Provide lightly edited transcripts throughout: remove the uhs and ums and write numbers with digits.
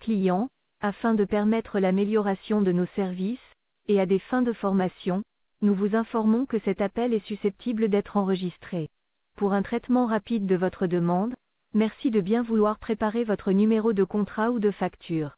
clients, afin de permettre l'amélioration de nos services, et à des fins de formation, nous vous informons que cet appel est susceptible d'être enregistré. Pour un traitement rapide de votre demande, merci de bien vouloir préparer votre numéro de contrat ou de facture.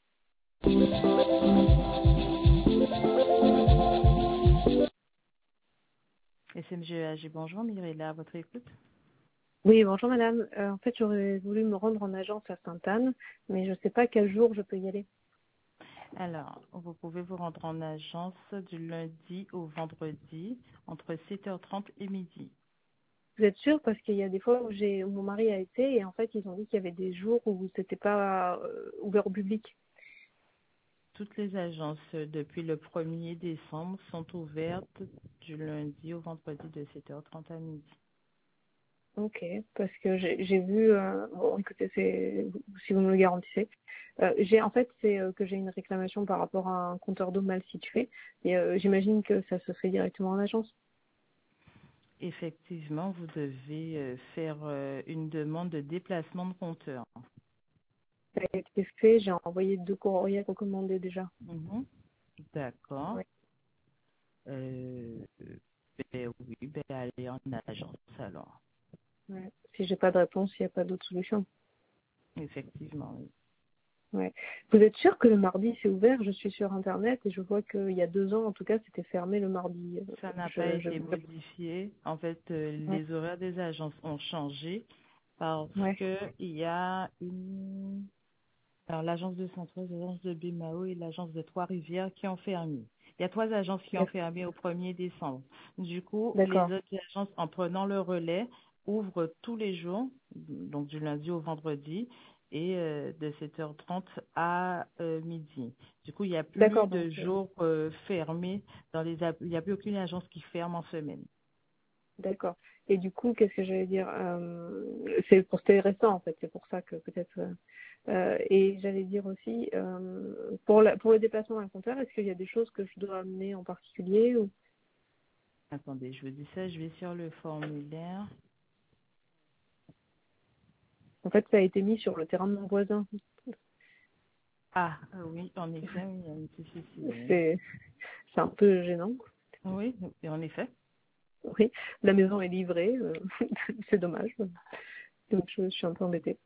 SMGAG, bonjour, Mirella, à votre écoute. Oui, bonjour madame. En fait, j'aurais voulu me rendre en agence à Sainte-Anne, mais je ne sais pas quel jour je peux y aller. Alors, vous pouvez vous rendre en agence du lundi au vendredi entre 7h30 et midi. Vous êtes sûre? Parce qu'il y a des fois où mon mari a été et en fait, ils ont dit qu'il y avait des jours où c'était pas ouvert au public. Toutes les agences depuis le 1er décembre sont ouvertes du lundi au vendredi de 7h30 à midi. Ok, parce que j'ai vu, bon écoutez, si vous me le garantissez, c'est que j'ai une réclamation par rapport à un compteur d'eau mal situé et j'imagine que ça se fait directement en agence. Effectivement, vous devez faire une demande de déplacement de compteur. Ça a été fait, j'ai envoyé 2 courriers recommandés déjà. Mhm. D'accord. Ouais. Oui, allez en agence alors. Ouais. Si j'ai pas de réponse, il n'y a pas d'autre solution. Effectivement, oui. Ouais. Vous êtes sûr que le mardi c'est ouvert? Je suis sur internet et je vois qu'il y a 2 ans en tout cas c'était fermé le mardi. Ça n'a pas été modifié. En fait, Ouais. les horaires des agences ont changé parce Ouais. que il y a alors l'agence de Centrose, l'agence de Bimao et l'agence de Trois-Rivières qui ont fermé. Il y a 3 agences qui ont fermé au 1er décembre. Du coup, les D'accord. autres agences, en prenant le relais, ouvrent tous les jours, donc du lundi au vendredi, et de 7h30 à midi. Du coup, il n'y a plus D'accord. de Donc, jours fermés il n'y a plus aucune agence qui ferme en semaine. d'accord. Et du coup, qu'est-ce que j'allais dire? C'était récent en fait, c'est pour ça que peut-être. Et j'allais dire aussi pour le déplacement à un compteur, est-ce qu'il y a des choses que je dois amener en particulier ou... Attendez, je vous dis ça, je vais sur le formulaire. En fait, ça a été mis sur le terrain de mon voisin. Ah, oui, en effet, oui, il y a un petit souci. Oui, C'est un peu gênant. oui, et en effet. Oui, la maison est livrée, c'est dommage. Donc je suis un peu embêtée.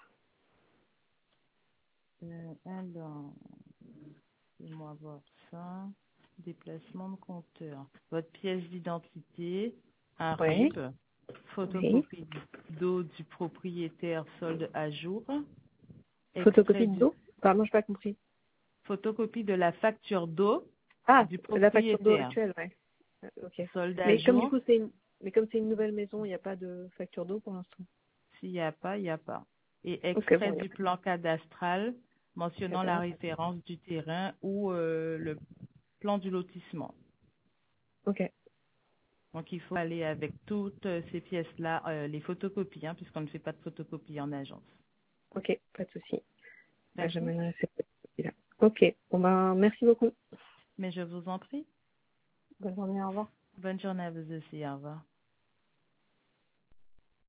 Alors, laissez-moi voir ça. Déplacement de compteur. Votre pièce d'identité, un Oui, RIB, oui. photocopie d'eau du propriétaire solde à jour, extrait Photocopie de du dos? Pardon, je n'ai pas compris. photocopie de la facture d'eau Ah, du la facture d'eau propriétaire, actuelle, ouais. Ok. solde à Mais comme du jour. coup mais comme c'est une nouvelle maison, il n'y a pas de facture d'eau pour l'instant. S'il n'y a pas, il n'y a pas. Et Ok, extrait bon, il n'y a du pas plan cadastral de mentionnant la cadavre. référence du terrain ou le plan du lotissement. Ok, Donc, il faut aller avec toutes ces pièces-là, les photocopies, hein, puisqu'on ne fait pas de photocopie en agence. ok, pas de souci. D'accord? J'amènerai cette photocopie-là. Ok, bon ben merci beaucoup. Mais je vous en prie. Bonne journée, au revoir. Bonne journée à vous aussi. Au revoir.